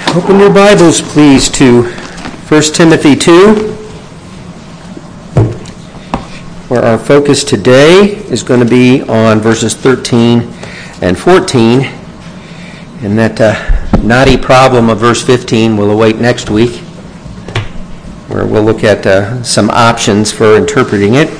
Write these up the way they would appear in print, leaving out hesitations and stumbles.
Open your Bibles, please, to 1 Timothy 2, where our focus today is going to be on verses 13 and 14, and that knotty problem of verse 15 will await next week, where we'll look at some options for interpreting it.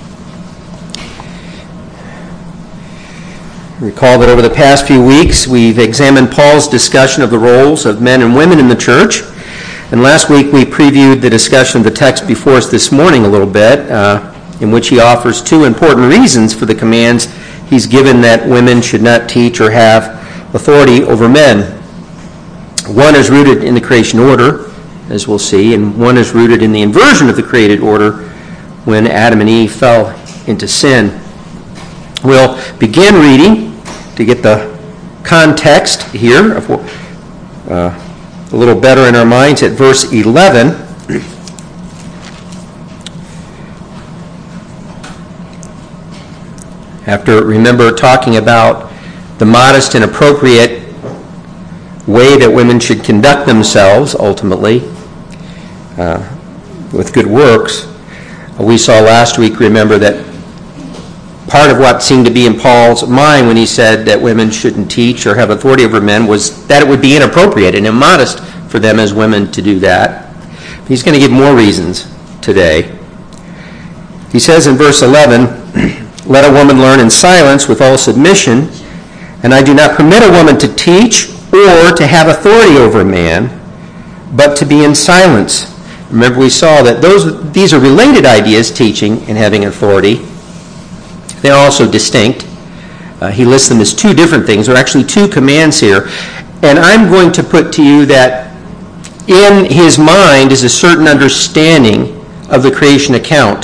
Recall that over the past few weeks, we've examined Paul's discussion of the roles of men and women in the church. And last week, we previewed the discussion of the text before us this morning a little bit, in which he offers two important reasons for the commands he's given that women should not teach or have authority over men. One is rooted in the creation order, as we'll see, and one is rooted in the inversion of the created order when Adam and Eve fell into sin. We'll begin reading to get the context here a little better in our minds at verse 11. After, remember, talking about the modest and appropriate way that women should conduct themselves, ultimately, with good works, we saw last week, remember, that part of what seemed to be in Paul's mind when he said that women shouldn't teach or have authority over men was that it would be inappropriate and immodest for them as women to do that. He's going to give more reasons today. He says in verse 11, "Let a woman learn in silence with all submission, and I do not permit a woman to teach or to have authority over a man, but to be in silence." Remember, we saw that these are related ideas, teaching and having authority. They're also distinct. He lists them as two different things. There are actually two commands here. And I'm going to put to you that in his mind is a certain understanding of the creation account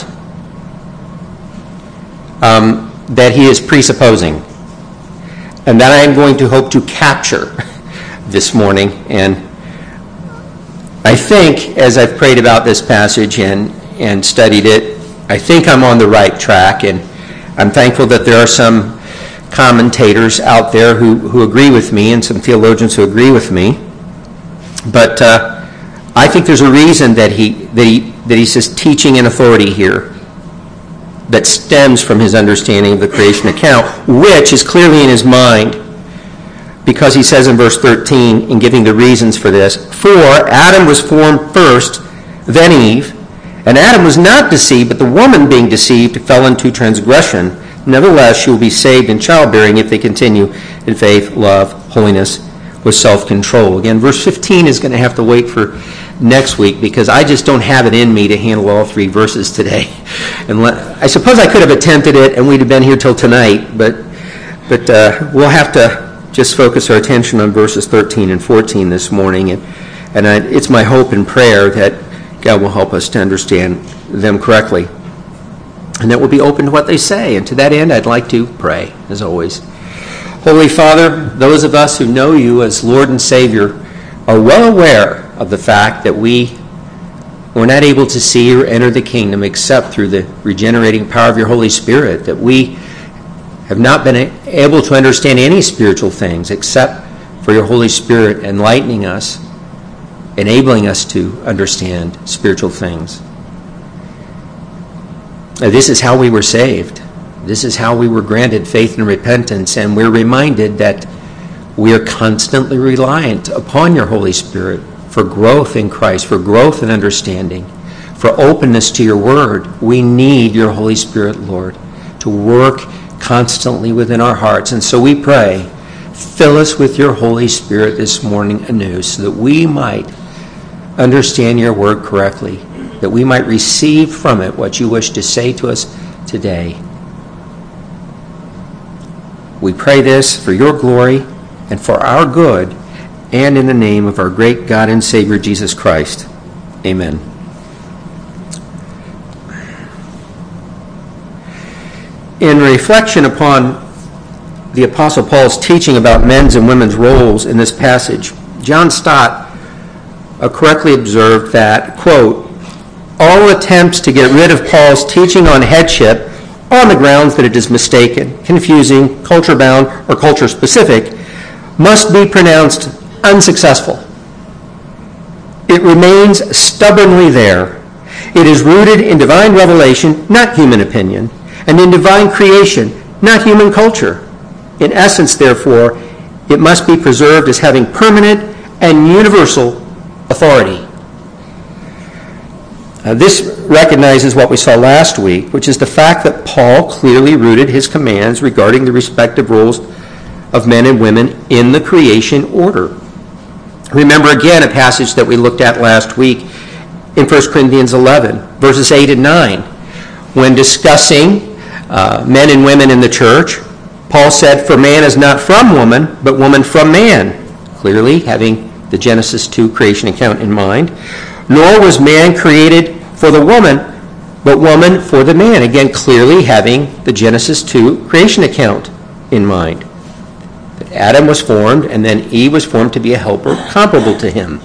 that he is presupposing, and that I'm going to hope to capture this morning. And I think, as I've prayed about this passage and studied it, I think I'm on the right track, and I'm thankful that there are some commentators out there who agree with me and some theologians who agree with me. But I think there's a reason that he says teaching and authority here that stems from his understanding of the creation account, which is clearly in his mind, because he says in verse 13, in giving the reasons for this, "For Adam was formed first, then Eve. And Adam was not deceived, but the woman being deceived fell into transgression. Nevertheless, she will be saved in childbearing if they continue in faith, love, holiness, with self-control." Again, verse 15 is going to have to wait for next week because I just don't have it in me to handle all three verses today. And I suppose I could have attempted it and we'd have been here till tonight, but we'll have to just focus our attention on verses 13 and 14 this morning. And it's my hope and prayer that God will help us to understand them correctly, and that we'll be open to what they say. And to that end, I'd like to pray, as always. Holy Father, those of us who know you as Lord and Savior are well aware of the fact that we were not able to see or enter the kingdom except through the regenerating power of your Holy Spirit, that we have not been able to understand any spiritual things except for your Holy Spirit enlightening us, enabling us to understand spiritual things. This is how we were saved. This is how we were granted faith and repentance, and we're reminded that we are constantly reliant upon your Holy Spirit for growth in Christ, for growth in understanding, for openness to your word. We need your Holy Spirit, Lord, to work constantly within our hearts. And so we pray, fill us with your Holy Spirit this morning anew so that we might understand your word correctly, that we might receive from it what you wish to say to us today. We pray this for your glory and for our good, and in the name of our great God and Savior, Jesus Christ. Amen. In reflection upon the Apostle Paul's teaching about men's and women's roles in this passage, John Stott correctly observed that, quote, "All attempts to get rid of Paul's teaching on headship on the grounds that it is mistaken, confusing, culture-bound, or culture-specific must be pronounced unsuccessful." It remains stubbornly there. It is rooted in divine revelation, not human opinion, and in divine creation, not human culture. In essence, therefore, it must be preserved as having permanent and universal authority. This recognizes what we saw last week, which is the fact that Paul clearly rooted his commands regarding the respective roles of men and women in the creation order. Remember again a passage that we looked at last week in 1 Corinthians 11, verses 8 and 9. When discussing men and women in the church, Paul said, "For man is not from woman, but woman from man," clearly having the Genesis 2 creation account in mind. "Nor was man created for the woman, but woman for the man," again clearly having the Genesis 2 creation account in mind. That Adam was formed, and then Eve was formed to be a helper comparable to him.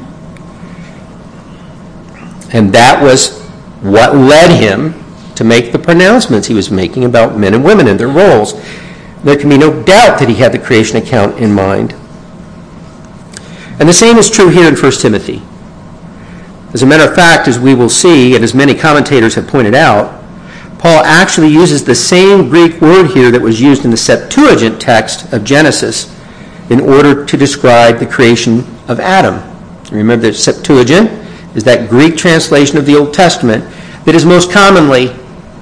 And that was what led him to make the pronouncements he was making about men and women and their roles. There can be no doubt that he had the creation account in mind. And the same is true here in 1 Timothy. As a matter of fact, as we will see, and as many commentators have pointed out, Paul actually uses the same Greek word here that was used in the Septuagint text of Genesis in order to describe the creation of Adam. Remember that Septuagint is that Greek translation of the Old Testament that is most commonly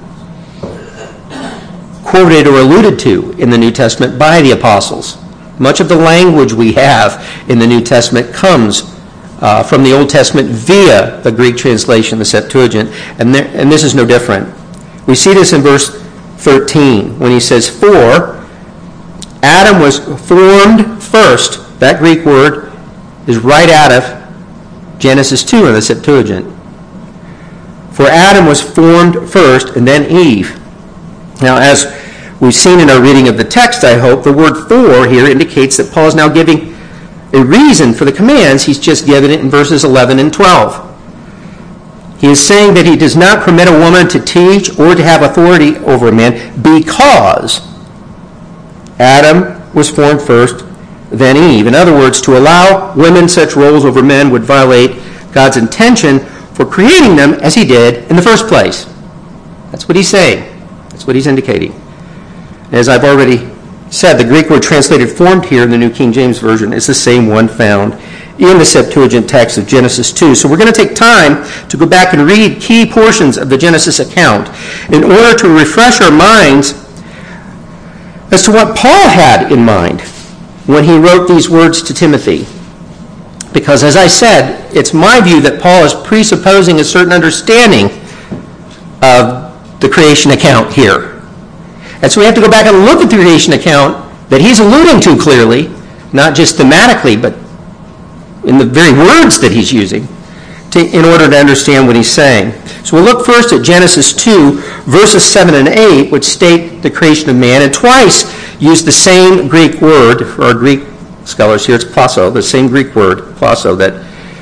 quoted or alluded to in the New Testament by the apostles. Much of the language we have in the New Testament comes from the Old Testament via the Greek translation, the Septuagint, and this is no different. We see this in verse 13 when he says, "For Adam was formed first." That Greek word is right out of Genesis 2 in the Septuagint. "For Adam was formed first, and then Eve." Now, as we've seen in our reading of the text, I hope, the word "for" here indicates that Paul is now giving a reason for the commands. He's just given it in verses 11 and 12. He is saying that he does not permit a woman to teach or to have authority over a man because Adam was formed first, then Eve. In other words, to allow women such roles over men would violate God's intention for creating them as he did in the first place. That's what he's saying. That's what he's indicating. As I've already said, the Greek word translated "formed" here in the New King James Version is the same one found in the Septuagint text of Genesis 2. So we're going to take time to go back and read key portions of the Genesis account in order to refresh our minds as to what Paul had in mind when he wrote these words to Timothy. Because, as I said, it's my view that Paul is presupposing a certain understanding of the creation account here. And so we have to go back and look at the creation account that he's alluding to clearly, not just thematically, but in the very words that he's using, in order to understand what he's saying. So we'll look first at Genesis 2, verses 7 and 8, which state the creation of man, and twice use the same Greek word. For our Greek scholars here, it's plasso, the same Greek word, plasso, that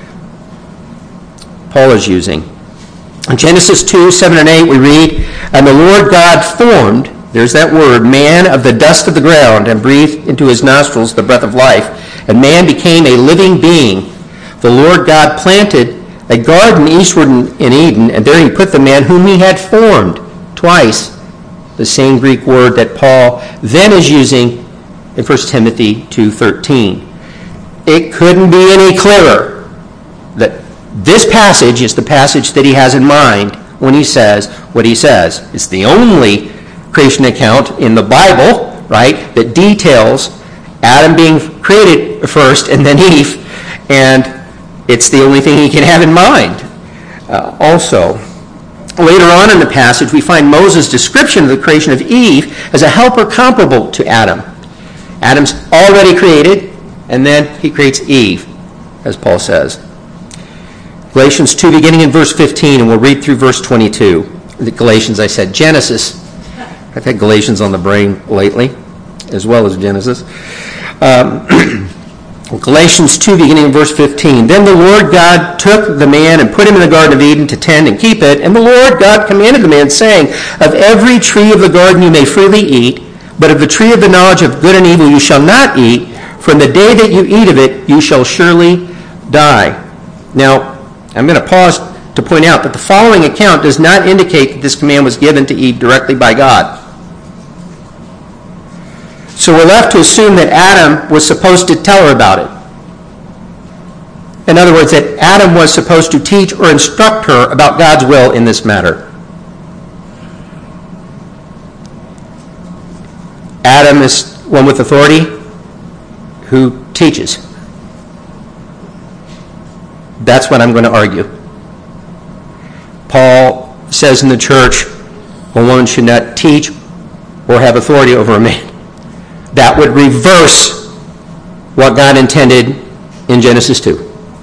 Paul is using. In Genesis 2, 7 and 8, we read, "And the Lord God formed," there's that word, "man of the dust of the ground, and breathed into his nostrils the breath of life. And man became a living being. The Lord God planted a garden eastward in Eden, and there he put the man whom he had formed." Twice, the same Greek word that Paul then is using in 1 Timothy 2:13. It couldn't be any clearer that this passage is the passage that he has in mind when he says what he says. It's the only creation account in the Bible, right, that details Adam being created first and then Eve, and it's the only thing he can have in mind. Also, later on in the passage, we find Moses' description of the creation of Eve as a helper comparable to Adam. Adam's already created, and then he creates Eve, as Paul says. Galatians 2, beginning in verse 15, and we'll read through verse 22. The Galatians, I said Genesis. I've had Galatians on the brain lately, as well as Genesis. Galatians 2, beginning in verse 15. "Then the Lord God took the man and put him in the Garden of Eden to tend and keep it. And the Lord God commanded the man, saying, Of every tree of the garden you may freely eat, but of the tree of the knowledge of good and evil you shall not eat. For in the day that you eat of it, you shall surely die." Now, I'm going to pause to point out that the following account does not indicate that this command was given to Eve directly by God. So we're left to assume that Adam was supposed to tell her about it. In other words, that Adam was supposed to teach or instruct her about God's will in this matter. Adam is one with authority who teaches. That's what I'm going to argue. Paul says in the church, a woman should not teach or have authority over a man. That would reverse what God intended in Genesis 2.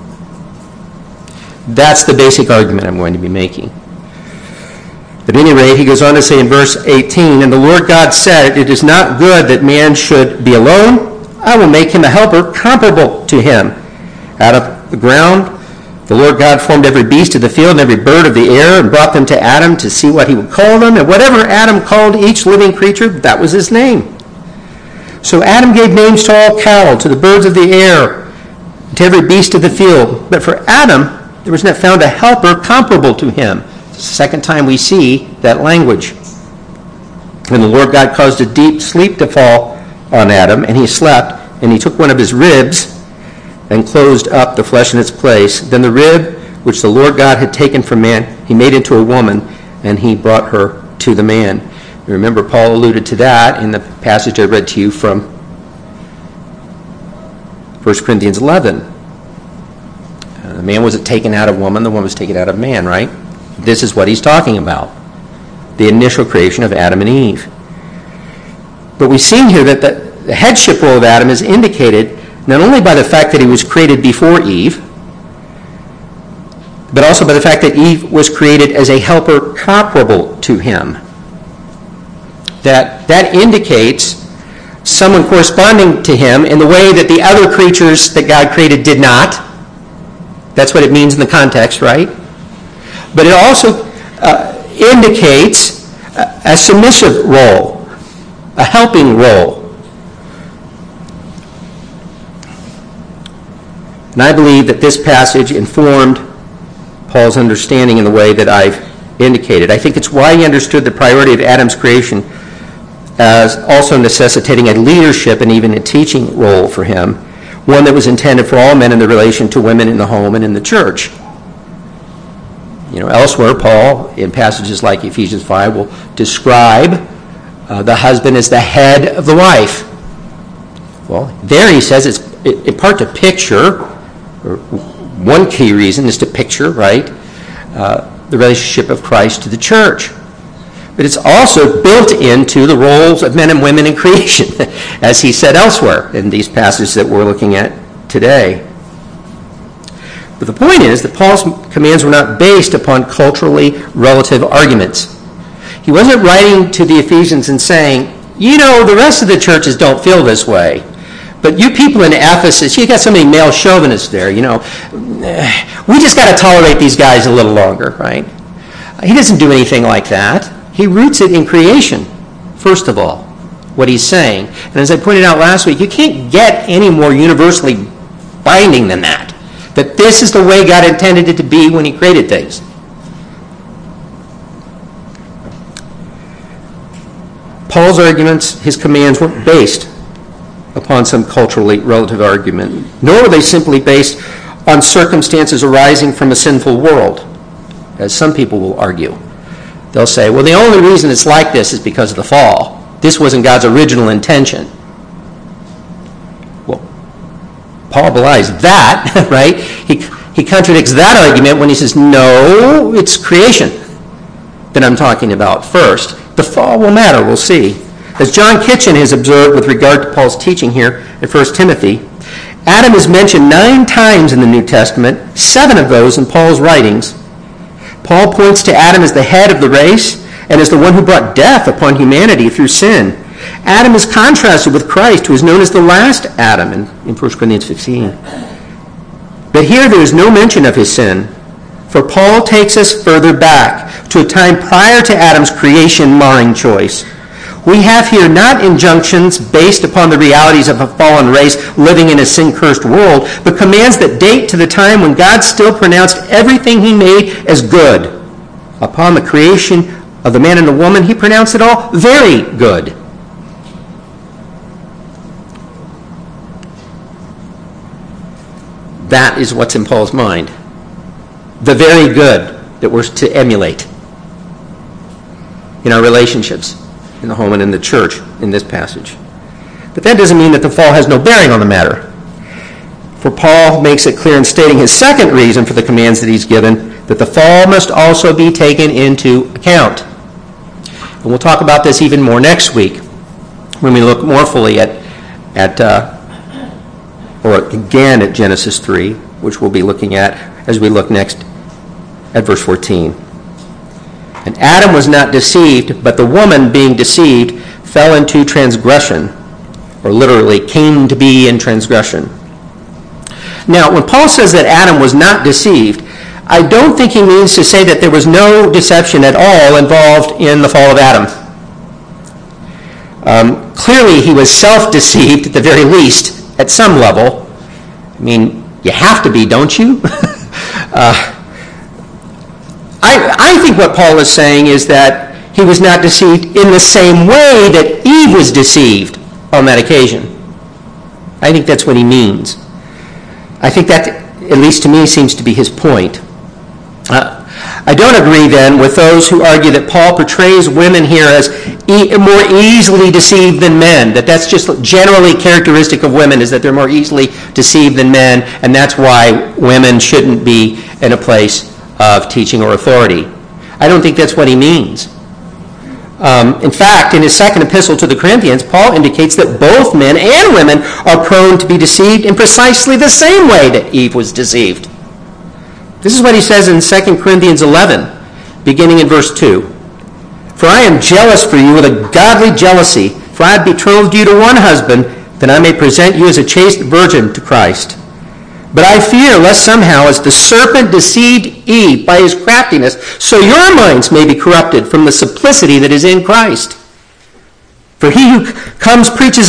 That's the basic argument I'm going to be making. At any rate, he goes on to say in verse 18, "And the Lord God said, it is not good that man should be alone. I will make him a helper comparable to him. Out of the ground, the Lord God formed every beast of the field and every bird of the air and brought them to Adam to see what he would call them. And whatever Adam called each living creature, that was his name. So Adam gave names to all cattle, to the birds of the air, to every beast of the field. But for Adam, there was not found a helper comparable to him." It's the second time we see that language. "And the Lord God caused a deep sleep to fall on Adam, and he slept, and he took one of his ribs and closed up the flesh in its place. Then the rib which the Lord God had taken from man, he made into a woman, and he brought her to the man." You remember Paul alluded to that in the passage I read to you from 1 Corinthians 11. The man wasn't taken out of woman, the woman was taken out of man, right? This is what he's talking about, the initial creation of Adam and Eve. But we've seen here that the headship role of Adam is indicated not only by the fact that he was created before Eve, but also by the fact that Eve was created as a helper comparable to him. That indicates someone corresponding to him in the way that the other creatures that God created did not. That's what it means in the context, right? But it also indicates a submissive role, a helping role. And I believe that this passage informed Paul's understanding in the way that I've indicated. I think it's why he understood the priority of Adam's creation as also necessitating a leadership and even a teaching role for him, one that was intended for all men in their relation to women in the home and in the church. You know, elsewhere, Paul, in passages like Ephesians 5, will describe the husband as the head of the wife. Well, there he says it's in part to picture, or one key reason is to picture, right, the relationship of Christ to the church. But it's also built into the roles of men and women in creation, as he said elsewhere in these passages that we're looking at today. But the point is that Paul's commands were not based upon culturally relative arguments. He wasn't writing to the Ephesians and saying, you know, the rest of the churches don't feel this way. But you people in Ephesus, you got so many male chauvinists there, you know, we just got to tolerate these guys a little longer, right? He doesn't do anything like that. He roots it in creation, first of all, what he's saying. And as I pointed out last week, you can't get any more universally binding than that. That this is the way God intended it to be when he created things. Paul's arguments, his commands, weren't based upon some culturally relative argument, nor were they simply based on circumstances arising from a sinful world, as some people will argue. They'll say, well, the only reason it's like this is because of the fall. This wasn't God's original intention. Well, Paul belies that, right? He contradicts that argument when he says, no, it's creation that I'm talking about first. The fall will matter, we'll see. As John Kitchen has observed with regard to Paul's teaching here in 1 Timothy, Adam is mentioned 9 times in the New Testament, 7 of those in Paul's writings. Paul points to Adam as the head of the race and as the one who brought death upon humanity through sin. Adam is contrasted with Christ, who is known as the last Adam in 1 Corinthians 15. But here there is no mention of his sin, for Paul takes us further back to a time prior to Adam's creation-marring choice, We have here not injunctions based upon the realities of a fallen race living in a sin-cursed world, but commands that date to the time when God still pronounced everything he made as good. Upon the creation of the man and the woman, he pronounced it all very good. That is what's in Paul's mind. The very good that we're to emulate in our relationships, in the home and in the church, in this passage. But that doesn't mean that the fall has no bearing on the matter. For Paul makes it clear in stating his second reason for the commands that he's given, that the fall must also be taken into account. And we'll talk about this even more next week when we look more fully at Genesis 3, which we'll be looking at as we look next at verse 14. And Adam was not deceived, but the woman, being deceived, fell into transgression, or literally came to be in transgression. Now, when Paul says that Adam was not deceived, I don't think he means to say that there was no deception at all involved in the fall of Adam. Clearly, he was self-deceived, at the very least, at some level. I mean, you have to be, don't you? I think what Paul is saying is that he was not deceived in the same way that Eve was deceived on that occasion. I think that's what he means. I think that, at least to me, seems to be his point. I don't agree, then, with those who argue that Paul portrays women here as more easily deceived than men, that that's just generally characteristic of women, is that they're more easily deceived than men, and that's why women shouldn't be in a place of teaching or authority. I don't think that's what he means. In fact, in his second epistle to the Corinthians, Paul indicates that both men and women are prone to be deceived in precisely the same way that Eve was deceived. This is what he says in 2 Corinthians 11, beginning in verse 2. For I am jealous for you with a godly jealousy, for I have betrothed you to one husband, that I may present you as a chaste virgin to Christ. But I fear lest somehow, as the serpent deceived Eve by his craftiness, so your minds may be corrupted from the simplicity that is in Christ. For if he who comes preaches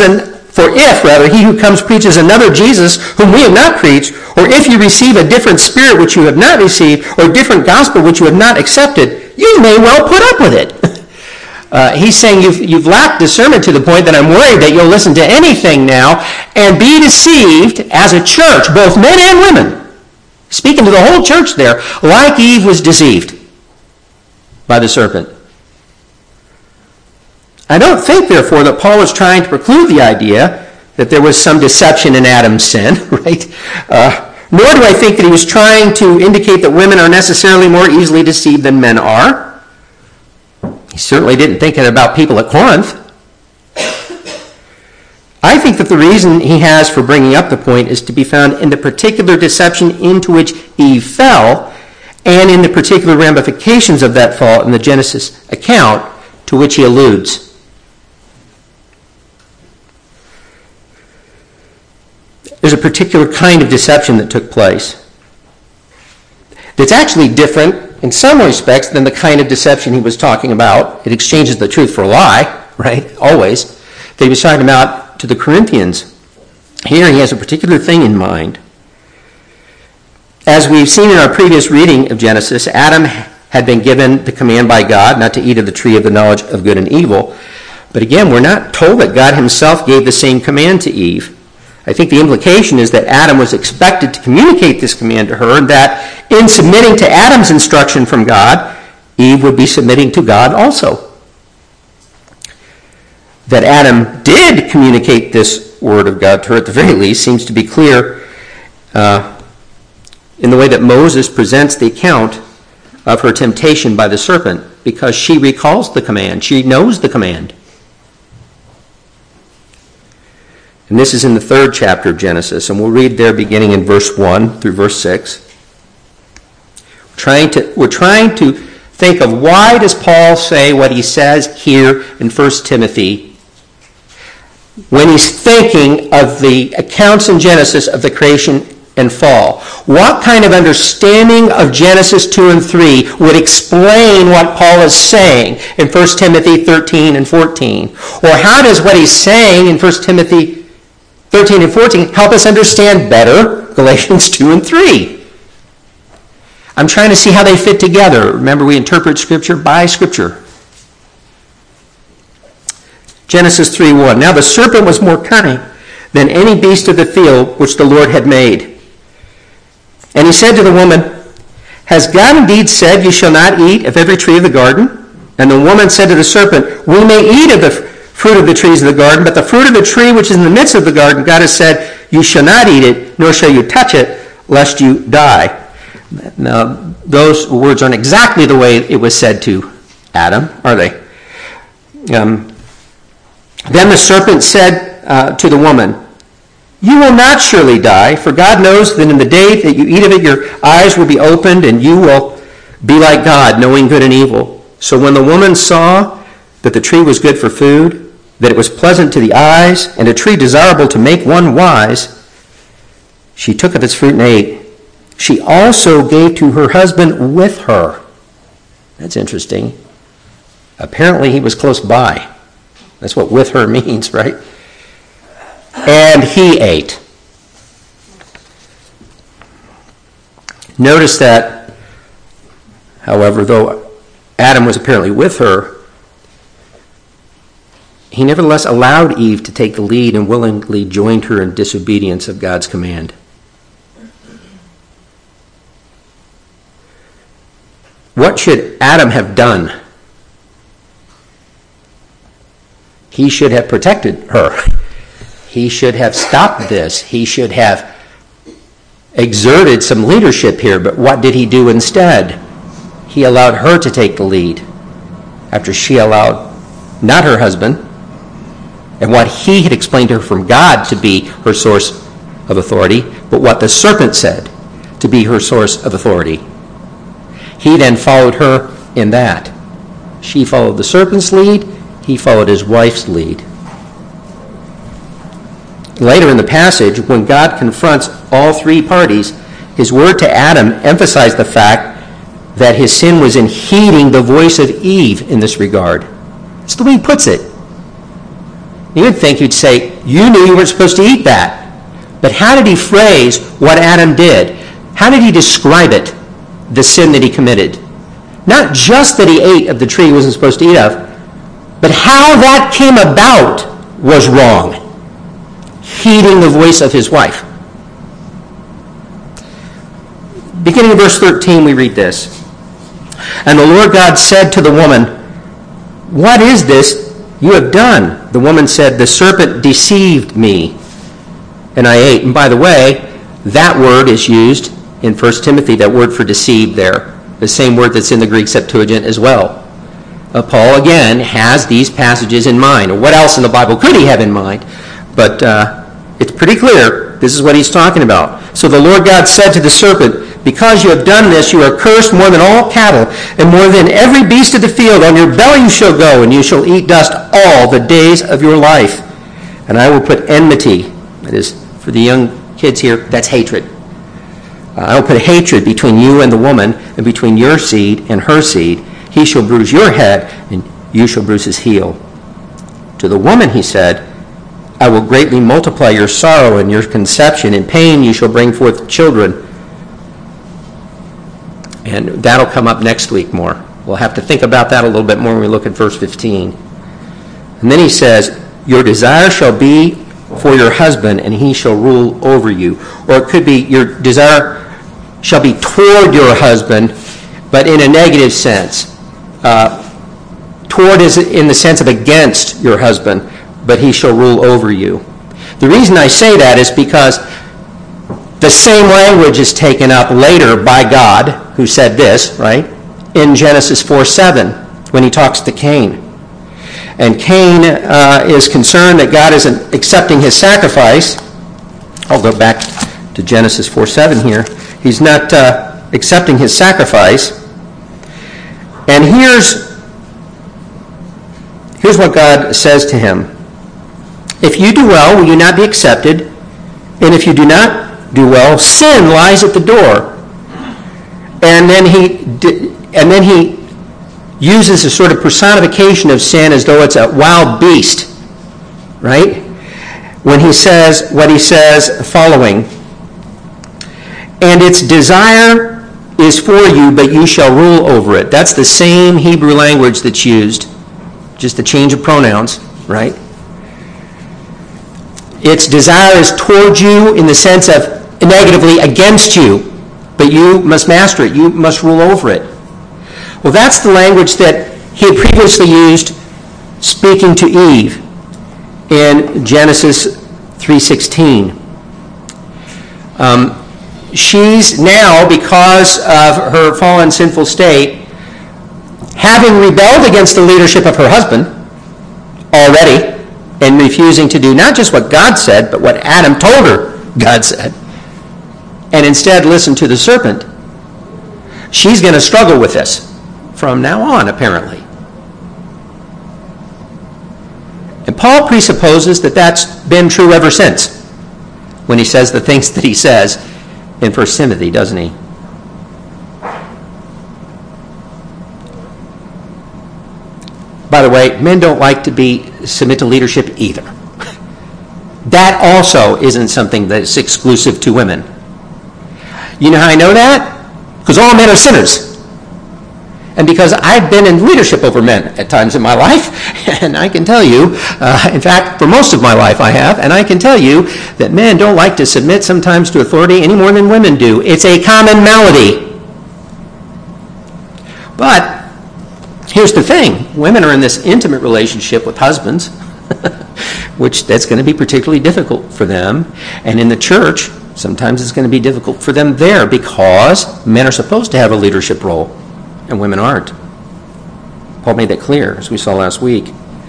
another Jesus whom we have not preached, or if you receive a different spirit which you have not received, or a different gospel which you have not accepted, you may well put up with it. He's saying you've lacked discernment to the point that I'm worried that you'll listen to anything now and be deceived as a church, both men and women. Speaking to the whole church there, like Eve was deceived by the serpent. I don't think, therefore, that Paul was trying to preclude the idea that there was some deception in Adam's sin, right? Nor do I think that he was trying to indicate that women are necessarily more easily deceived than men are. He certainly didn't think it about people at Corinth. I think that the reason he has for bringing up the point is to be found in the particular deception into which Eve fell and in the particular ramifications of that fall in the Genesis account to which he alludes. There's a particular kind of deception that took place that's actually different in some respects than the kind of deception he was talking about. It exchanges the truth for a lie, right? Always. That he was talking about to the Corinthians. Here he has a particular thing in mind. As we've seen in our previous reading of Genesis, Adam had been given the command by God not to eat of the tree of the knowledge of good and evil. But again, we're not told that God himself gave the same command to Eve. I think the implication is that Adam was expected to communicate this command to her, and that in submitting to Adam's instruction from God, Eve would be submitting to God also. That Adam did communicate this word of God to her, at the very least, seems to be clear in the way that Moses presents the account of her temptation by the serpent, because she recalls the command. She knows the command. And this is in the 3rd chapter of Genesis, and we'll read there beginning in verse 1 through verse 6. We're trying to think of why does Paul say what he says here in 1 Timothy when he's thinking of the accounts in Genesis of the creation and fall. What kind of understanding of Genesis 2 and 3 would explain what Paul is saying in 1 Timothy 13 and 14? Or how does what he's saying in 1 Timothy 13 and 14 help us understand better Galatians 2 and 3? I'm trying to see how they fit together. Remember, we interpret Scripture by Scripture. Genesis 3:1. Now the serpent was more cunning than any beast of the field which the Lord had made. And he said to the woman, Has God indeed said, You shall not eat of every tree of the garden? And the woman said to the serpent, We may eat of the fruit of the trees of the garden, but the fruit of the tree which is in the midst of the garden, God has said, You shall not eat it, nor shall you touch it, lest you die. Now, those words aren't exactly the way it was said to Adam, are they? Then the serpent said to the woman, You will not surely die, for God knows that in the day that you eat of it, your eyes will be opened, and you will be like God, knowing good and evil. So when the woman saw that the tree was good for food, that it was pleasant to the eyes, and a tree desirable to make one wise, she took of its fruit and ate. She also gave to her husband with her. That's interesting. Apparently he was close by. That's what with her means, right? And he ate. Notice that, however, though Adam was apparently with her, he nevertheless allowed Eve to take the lead and willingly joined her in disobedience of God's command. What should Adam have done? He should have protected her. He should have stopped this. He should have exerted some leadership here. But what did he do instead? He allowed her to take the lead after she allowed not her husband and what he had explained to her from God to be her source of authority, but what the serpent said to be her source of authority. He then followed her in that. She followed the serpent's lead. He followed his wife's lead. Later in the passage, when God confronts all three parties, his word to Adam emphasized the fact that his sin was in heeding the voice of Eve in this regard. That's the way he puts it. You would think he'd say, You knew you weren't supposed to eat that. But how did he phrase what Adam did? How did he describe it, the sin that he committed? Not just that he ate of the tree he wasn't supposed to eat of, but how that came about was wrong. Heeding the voice of his wife. Beginning of verse 13, we read this. And the Lord God said to the woman, What is this you have done? The woman said, The serpent deceived me, and I ate. And by the way, that word is used in 1 Timothy, that word for deceived there. The same word that's in the Greek Septuagint as well. Paul, again, has these passages in mind. What else in the Bible could he have in mind? But it's pretty clear. This is what he's talking about. So the Lord God said to the serpent, Because you have done this, you are cursed more than all cattle, and more than every beast of the field. On your belly you shall go, and you shall eat dust all the days of your life. And I will put enmity, that is, for the young kids here, that's hatred. I will put hatred between you and the woman, and between your seed and her seed. He shall bruise your head, and you shall bruise his heel. To the woman he said, I will greatly multiply your sorrow and your conception. In pain you shall bring forth children. And that'll come up next week more. We'll have to think about that a little bit more when we look at verse 15. And then he says, Your desire shall be for your husband, and he shall rule over you. Or it could be, your desire shall be toward your husband, but in a negative sense. Toward is in the sense of against your husband, but he shall rule over you. The reason I say that is because the same language is taken up later by God, who said this, right, in Genesis 4:7, when he talks to Cain. And Cain is concerned that God isn't accepting his sacrifice. I'll go back to Genesis 4:7 here. He's not accepting his sacrifice. And here's what God says to him. If you do well, will you not be accepted? And if you do not do well, sin lies at the door. And then he uses a sort of personification of sin as though it's a wild beast, right? When he says what he says following, and its desire is for you, but you shall rule over it. That's the same Hebrew language that's used, just a change of pronouns, right? Its desire is toward you in the sense of negatively against you, but you must master it. You must rule over it. Well, that's the language that he had previously used speaking to Eve in Genesis 3:16. She's now, because of her fallen sinful state, having rebelled against the leadership of her husband already, and refusing to do not just what God said, but what Adam told her God said, and instead listen to the serpent. She's going to struggle with this from now on, apparently. And Paul presupposes that that's been true ever since, when he says the things that he says in 1 Timothy, doesn't he? By the way, men don't like to submit to leadership either. That also isn't something that's exclusive to women. You know how I know that? Because all men are sinners. And because I've been in leadership over men at times in my life, and I can tell you, in fact, for most of my life I have, and I can tell you that men don't like to submit sometimes to authority any more than women do. It's a common malady. But here's the thing. Women are in this intimate relationship with husbands, which that's going to be particularly difficult for them. And in the church, sometimes it's going to be difficult for them there because men are supposed to have a leadership role and women aren't. Paul made that clear, as we saw last week.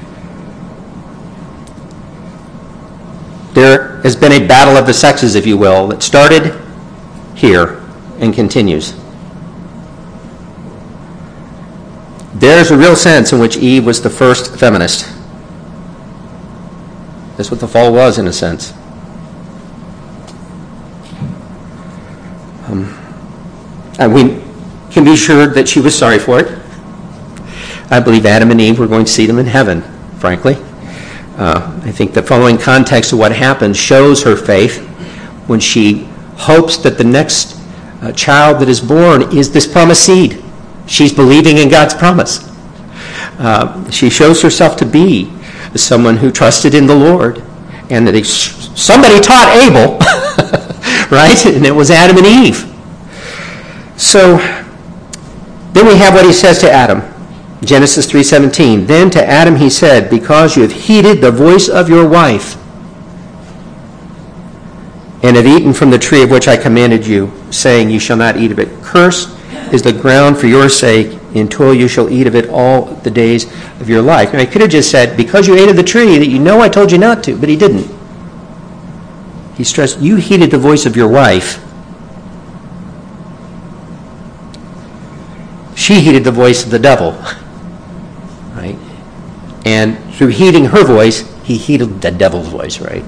There has been a battle of the sexes, if you will, that started here and continues. There's a real sense in which Eve was the first feminist. That's what the fall was, in a sense. And we can be sure that she was sorry for it. I believe Adam and Eve were going to see them in heaven, frankly. I think the following context of what happened shows her faith when she hopes that the next child that is born is this promised seed. She's believing in God's promise. She shows herself to be someone who trusted in the Lord, and that somebody taught Abel, right? And it was Adam and Eve. So then we have what he says to Adam, Genesis 3:17. Then to Adam he said, because you have heeded the voice of your wife and have eaten from the tree of which I commanded you, saying, you shall not eat of it. Cursed is the ground for your sake. In toil you shall eat of it all the days of your life. Now, he could have just said, because you ate of the tree that you know I told you not to, but he didn't. He stressed, you heeded the voice of your wife. She heeded the voice of the devil, right? And through heeding her voice, he heeded the devil's voice, right?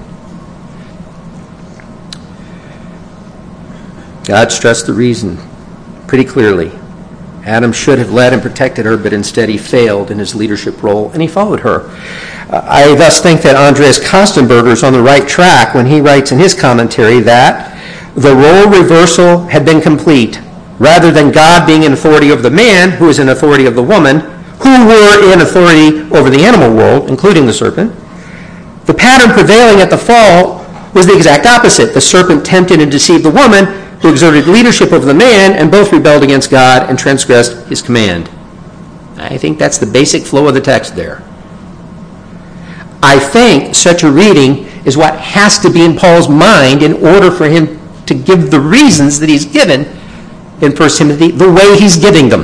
God stressed the reason pretty clearly. Adam should have led and protected her, but instead he failed in his leadership role, and he followed her. I thus think that Andreas Kostenberger is on the right track when he writes in his commentary that the role reversal had been complete. Rather than God being in authority over the man, who is in authority of the woman, who were in authority over the animal world, including the serpent, the pattern prevailing at the fall was the exact opposite. The serpent tempted and deceived the woman, who exerted leadership over the man, and both rebelled against God and transgressed his command. I think that's the basic flow of the text there. I think such a reading is what has to be in Paul's mind in order for him to give the reasons that he's given in 1 Timothy, the way he's giving them.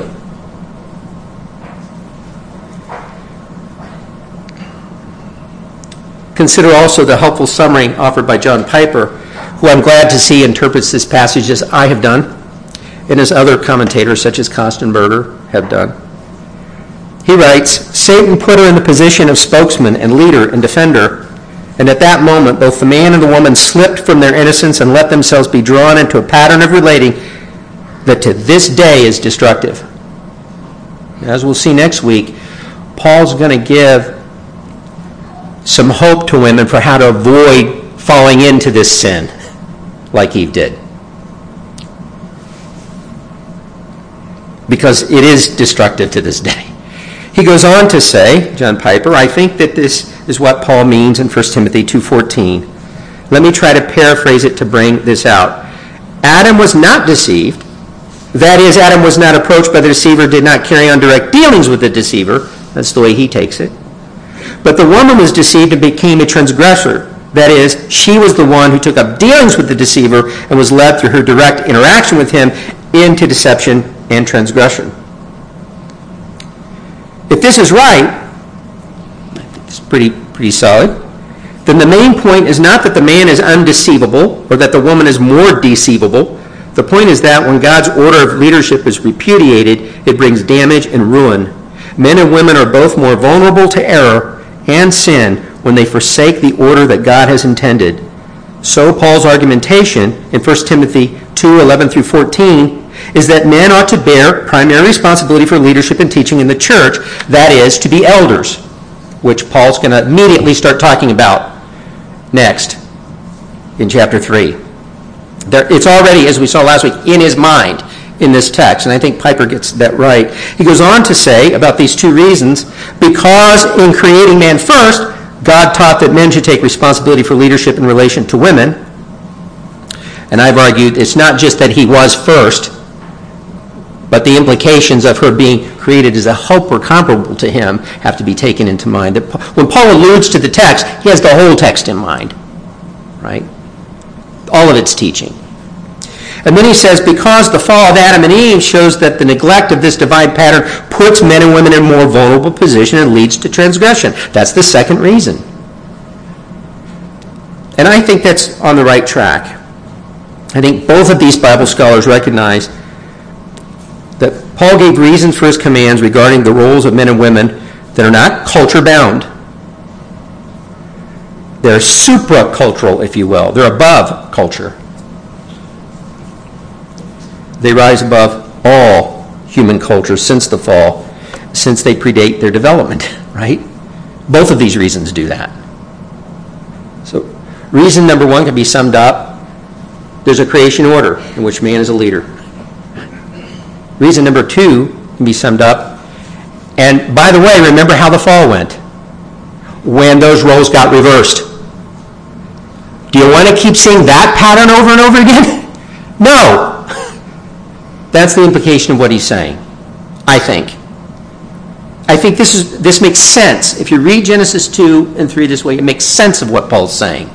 Consider also the helpful summary offered by John Piper, who I'm glad to see interprets this passage as I have done, and as other commentators such as Kostenberger have done. He writes, Satan put her in the position of spokesman and leader and defender, And at that moment, both the man and the woman slipped from their innocence and let themselves be drawn into a pattern of relating that to this day is destructive. As we'll see next week, Paul's going to give some hope to women for how to avoid falling into this sin like Eve did. Because it is destructive to this day. He goes on to say, John Piper, I think that this is what Paul means in 1 Timothy 2:14. Let me try to paraphrase it to bring this out. Adam was not deceived. That is, Adam was not approached by the deceiver, did not carry on direct dealings with the deceiver. That's the way he takes it. But the woman was deceived and became a transgressor. That is, she was the one who took up dealings with the deceiver and was led through her direct interaction with him into deception and transgression. If this is right, it's pretty solid, then the main point is not that the man is undeceivable or that the woman is more deceivable. The point is that when God's order of leadership is repudiated, it brings damage and ruin. Men and women are both more vulnerable to error and sin when they forsake the order that God has intended. So Paul's argumentation in 1 Timothy 2:11 through 14 is that men ought to bear primary responsibility for leadership and teaching in the church, that is, to be elders, which Paul's going to immediately start talking about next in chapter 3. It's already, as we saw last week, in his mind in this text, and I think Piper gets that right. He goes on to say about these two reasons, because in creating man first, God taught that men should take responsibility for leadership in relation to women. And I've argued it's not just that he was first, but the implications of her being created as a helper comparable to him have to be taken into mind. When Paul alludes to the text, he has the whole text in mind, right? All of its teaching. And then he says, because the fall of Adam and Eve shows that the neglect of this divine pattern puts men and women in a more vulnerable position and leads to transgression. That's the second reason. And I think that's on the right track. I think both of these Bible scholars recognize that Paul gave reasons for his commands regarding the roles of men and women that are not culture-bound. They're supra-cultural, if you will. They're above culture. They rise above all human cultures since the fall, since they predate their development, right? Both of these reasons do that. So reason number one can be summed up. There's a creation order in which man is a leader. Reason number two can be summed up. And by the way, remember how the fall went. When those roles got reversed. Do you want to keep seeing that pattern over and over again? No. That's the implication of what he's saying, I think. I think this makes sense. If you read Genesis 2 and 3 this way, it makes sense of what Paul's saying.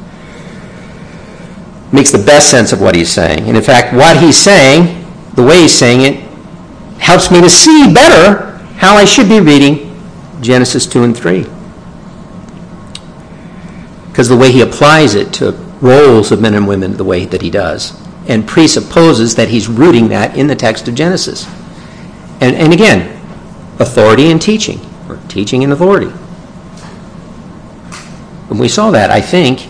It makes the best sense of what he's saying. And in fact, what he's saying, the way he's saying it, helps me to see better how I should be reading Genesis 2 and 3. Because the way he applies it to roles of men and women the way that he does, and presupposes that he's rooting that in the text of Genesis. And again, authority and teaching, or teaching and authority. When we saw that, I think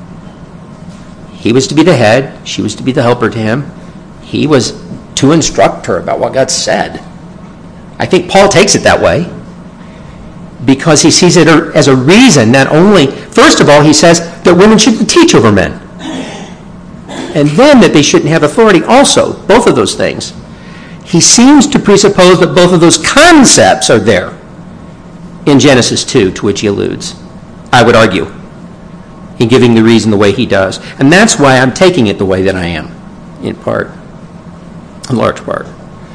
he was to be the head, she was to be the helper to him. He was to instruct her about what God said. I think Paul takes it that way because he sees it as a reason, not only, first of all, he says that women shouldn't teach over men. And then that they shouldn't have authority also, both of those things. He seems to presuppose that both of those concepts are there in Genesis 2, to which he alludes, I would argue, in giving the reason the way he does. And that's why I'm taking it the way that I am, in part, in large part.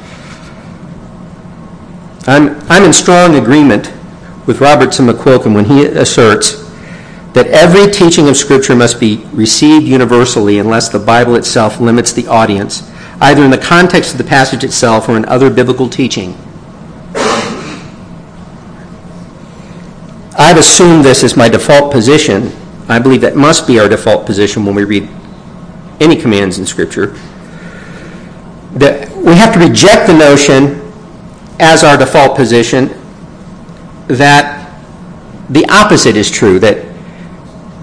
I'm in strong agreement with Robertson McQuilkin when he asserts that every teaching of Scripture must be received universally unless the Bible itself limits the audience, either in the context of the passage itself or in other biblical teaching. I've assumed this as my default position. I believe that must be our default position when we read any commands in Scripture. That we have to reject the notion as our default position that the opposite is true, that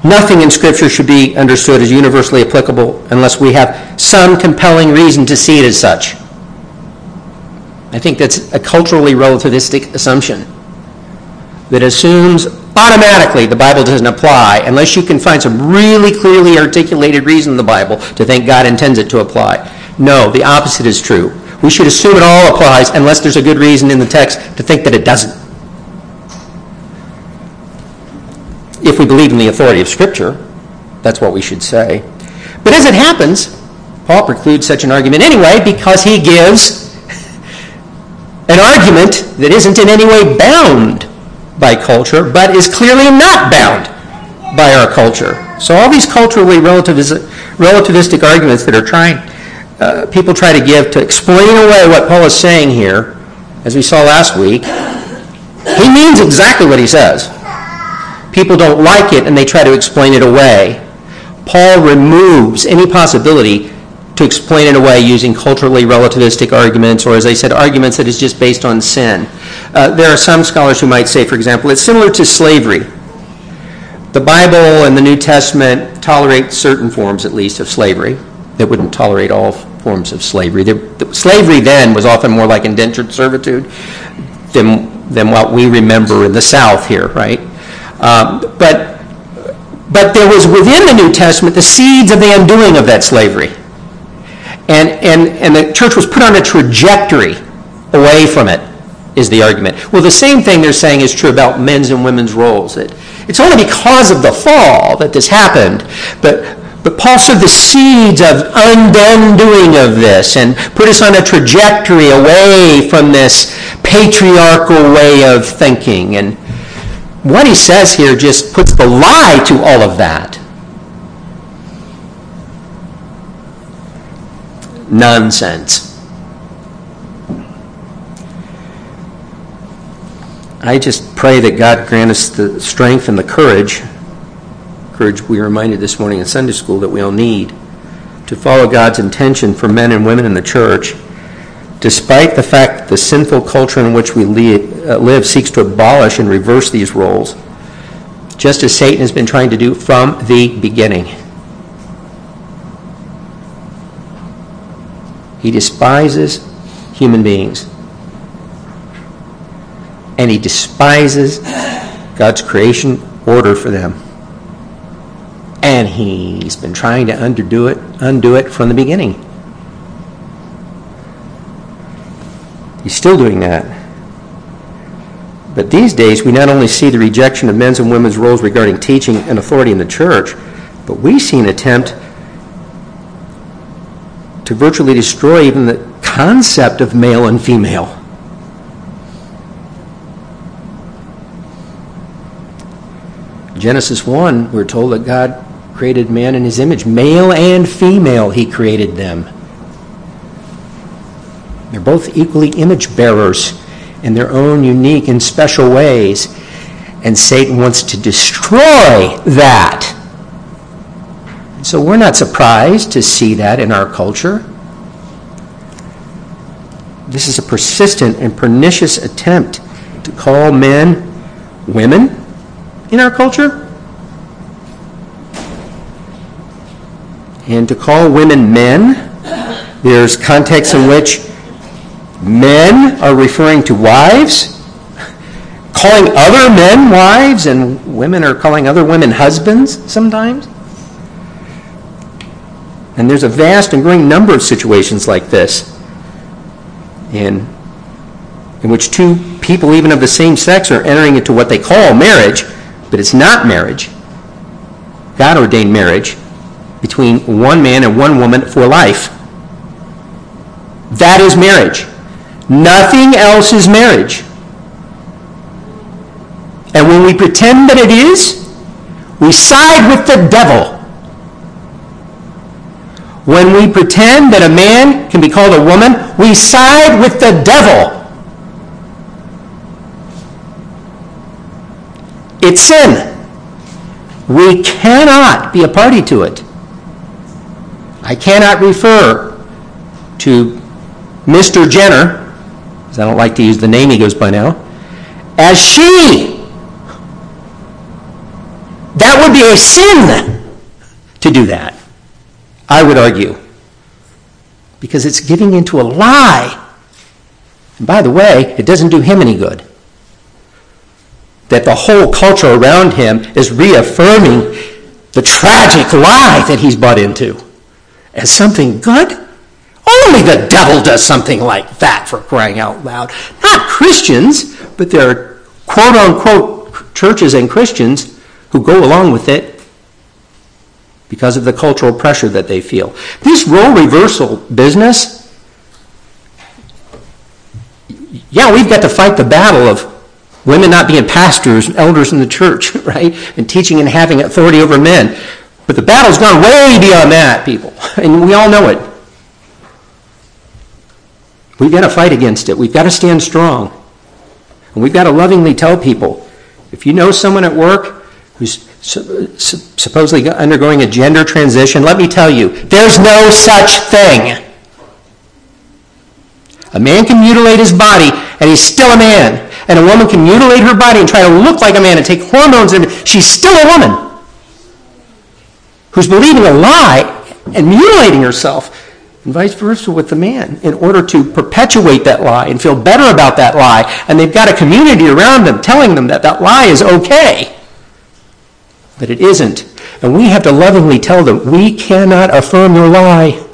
Nothing in Scripture should be understood as universally applicable unless we have some compelling reason to see it as such. I think that's a culturally relativistic assumption that assumes automatically the Bible doesn't apply unless you can find some really clearly articulated reason in the Bible to think God intends it to apply. No, the opposite is true. We should assume it all applies unless there's a good reason in the text to think that it doesn't. If we believe in the authority of Scripture, that's what we should say. But as it happens, Paul precludes such an argument anyway because he gives an argument that isn't in any way bound by culture, but is clearly not bound by our culture. So all these culturally relativistic arguments that people try to give to explain away what Paul is saying here, as we saw last week, he means exactly what he says. People don't like it and they try to explain it away. Paul removes any possibility to explain it away using culturally relativistic arguments, or as I said, arguments that is just based on sin. There are some scholars who might say, for example, it's similar to slavery. The Bible and the New Testament tolerate certain forms, at least, of slavery. They wouldn't tolerate all forms of slavery. Slavery then was often more like indentured servitude than what we remember in the South here, right? But there was within the New Testament the seeds of the undoing of that slavery. And the church was put on a trajectory away from it, is the argument. Well, the same thing they're saying is true about men's and women's roles. It's only because of the fall that this happened, but Paul sowed the seeds of undoing of this and put us on a trajectory away from this patriarchal way of thinking. And what he says here just puts the lie to all of that. Nonsense. I just pray that God grant us the strength and the courage we were reminded this morning in Sunday school that we all need to follow God's intention for men and women in the church, despite the fact that the sinful culture in which we live seeks to abolish and reverse these roles, just as Satan has been trying to do from the beginning. He despises human beings. And he despises God's creation order for them. And he's been trying to undo it from the beginning. He's still doing that. But these days, we not only see the rejection of men's and women's roles regarding teaching and authority in the church, but we see an attempt to virtually destroy even the concept of male and female. Genesis 1, we're told that God created man in his image. Male and female, he created them. They're both equally image bearers in their own unique and special ways. And Satan wants to destroy that. So we're not surprised to see that in our culture. This is a persistent and pernicious attempt to call men women in our culture, and to call women men. There's contexts in which men are referring to wives, calling other men wives, and women are calling other women husbands sometimes. And there's a vast and growing number of situations like this in which two people, even of the same sex, are entering into what they call marriage, but it's not marriage. God ordained marriage between one man and one woman for life. That is marriage. Nothing else is marriage. And when we pretend that it is, we side with the devil. When we pretend that a man can be called a woman, we side with the devil. It's sin. We cannot be a party to it. I cannot refer to Mr. Jenner, because I don't like to use the name he goes by now, as she. That would be a sin to do that, I would argue. Because it's giving into a lie. And by the way, it doesn't do him any good. That the whole culture around him is reaffirming the tragic lie that he's bought into as something good. Only the devil does something like that, for crying out loud. Not Christians, but there are quote-unquote churches and Christians who go along with it because of the cultural pressure that they feel. This role reversal business, yeah, we've got to fight the battle of women not being pastors and elders in the church, right? And teaching and having authority over men. But the battle's gone way beyond that, people. And we all know it. We've got to fight against it. We've got to stand strong. And we've got to lovingly tell people, if you know someone at work who's supposedly undergoing a gender transition, let me tell you, there's no such thing. A man can mutilate his body, and he's still a man. And a woman can mutilate her body and try to look like a man and take hormones, and she's still a woman who's believing a lie and mutilating herself, and vice versa with the man, in order to perpetuate that lie and feel better about that lie. And they've got a community around them telling them that that lie is okay. But it isn't. And we have to lovingly tell them, we cannot affirm your lie.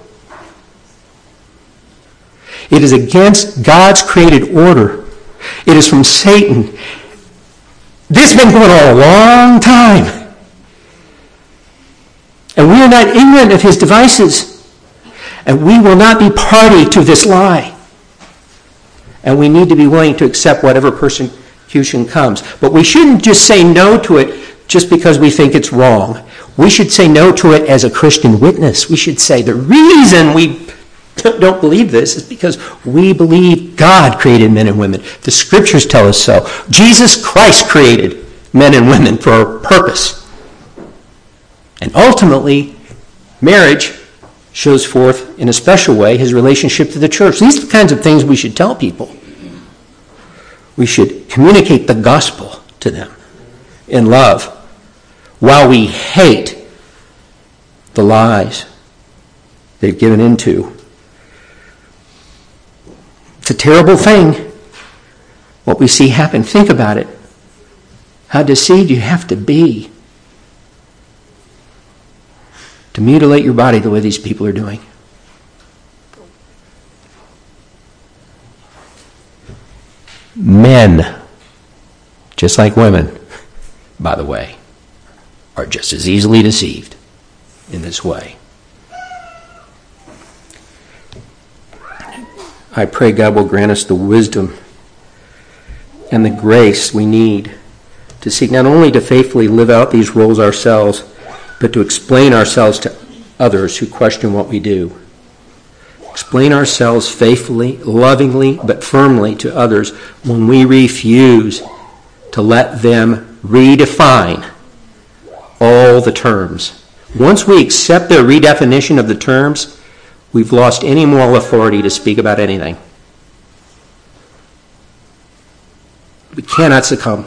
It is against God's created order. It is from Satan. This has been going on a long time. And we are not ignorant of his devices. And we will not be party to this lie. And we need to be willing to accept whatever persecution comes. But we shouldn't just say no to it just because we think it's wrong. We should say no to it as a Christian witness. We should say the reason we don't believe this is because we believe God created men and women. The scriptures tell us so. Jesus Christ created men and women for a purpose. And ultimately, marriage shows forth in a special way his relationship to the church. These are the kinds of things we should tell people. We should communicate the gospel to them in love while we hate the lies they've given into. It's a terrible thing, what we see happen. Think about it. How deceived you have to be to mutilate your body the way these people are doing. Men, just like women, by the way, are just as easily deceived in this way. I pray God will grant us the wisdom and the grace we need to seek not only to faithfully live out these roles ourselves, but to explain ourselves to others who question what we do. Explain ourselves faithfully, lovingly, but firmly to others when we refuse to let them redefine all the terms. Once we accept their redefinition of the terms, we've lost any moral authority to speak about anything. We cannot succumb.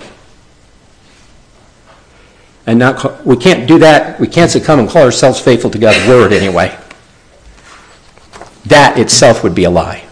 We can't do that. We can't succumb and call ourselves faithful to God's word anyway. That itself would be a lie.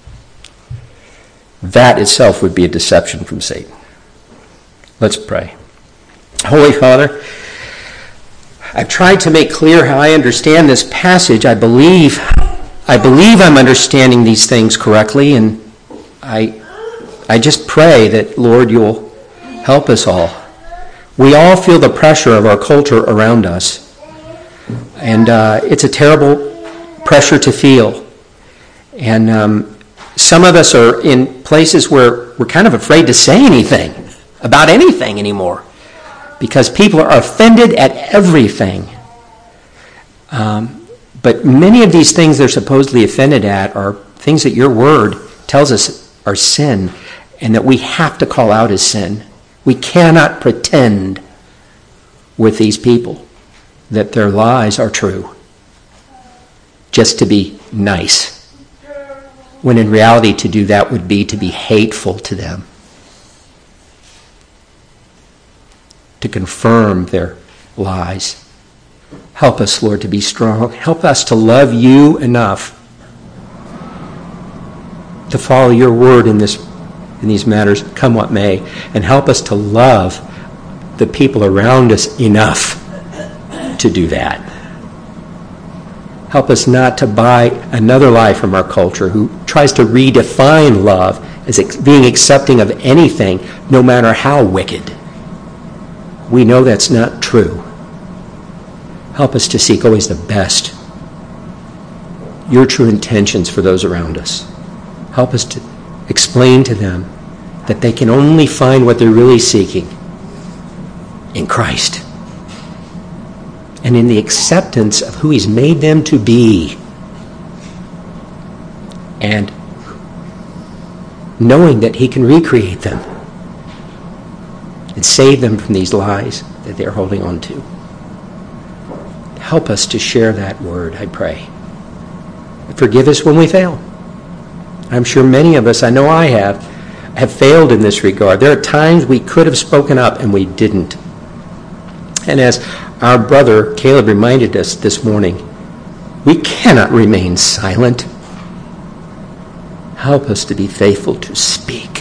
That itself would be a deception from Satan. Let's pray. Holy Father, I've tried to make clear how I understand this passage. I believe I'm understanding these things correctly, and I just pray that, Lord, you'll help us all. We all feel the pressure of our culture around us, and it's a terrible pressure to feel. And some of us are in places where we're kind of afraid to say anything about anything anymore because people are offended at everything. But many of these things they're supposedly offended at are things that your word tells us are sin and that we have to call out as sin. We cannot pretend with these people that their lies are true just to be nice, when in reality to do that would be to be hateful to them, to confirm their lies. Help us, Lord, to be strong. Help us to love you enough to follow your word in these matters, come what may, and help us to love the people around us enough to do that. Help us not to buy another lie from our culture who tries to redefine love as being accepting of anything, no matter how wicked. We know that's not true. Help us to seek always the best, your true intentions for those around us. Help us to explain to them that they can only find what they're really seeking in Christ and in the acceptance of who he's made them to be, and knowing that he can recreate them and save them from these lies that they're holding on to. Help us to share that word, I pray. Forgive us when we fail. I'm sure many of us, I know I have failed in this regard. There are times we could have spoken up and we didn't. And as our brother Caleb reminded us this morning, we cannot remain silent. Help us to be faithful to speak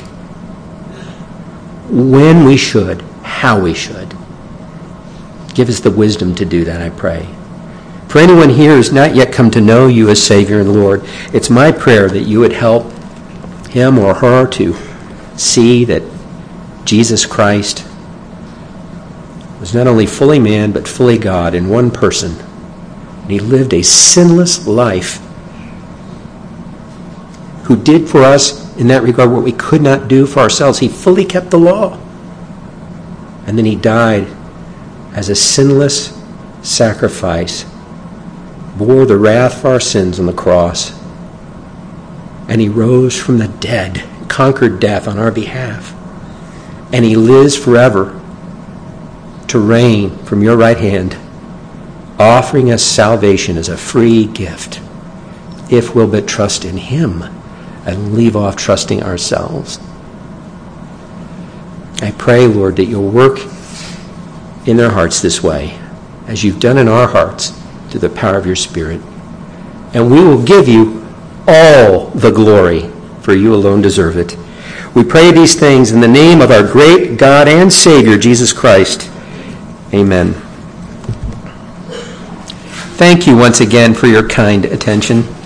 when we should, how we should. Give us the wisdom to do that, I pray. For anyone here who's not yet come to know you as Savior and Lord, it's my prayer that you would help him or her to see that Jesus Christ was not only fully man, but fully God in one person. And he lived a sinless life, who did for us in that regard what we could not do for ourselves. He fully kept the law. And then he died as a sinless sacrifice, bore the wrath for our sins on the cross, and he rose from the dead, conquered death on our behalf. And he lives forever to reign from your right hand, offering us salvation as a free gift, if we'll but trust in him and leave off trusting ourselves. I pray, Lord, that you'll work in their hearts this way, as you've done in our hearts through the power of your Spirit. And we will give you all the glory, for you alone deserve it. We pray these things in the name of our great God and Savior, Jesus Christ. Amen. Thank you once again for your kind attention.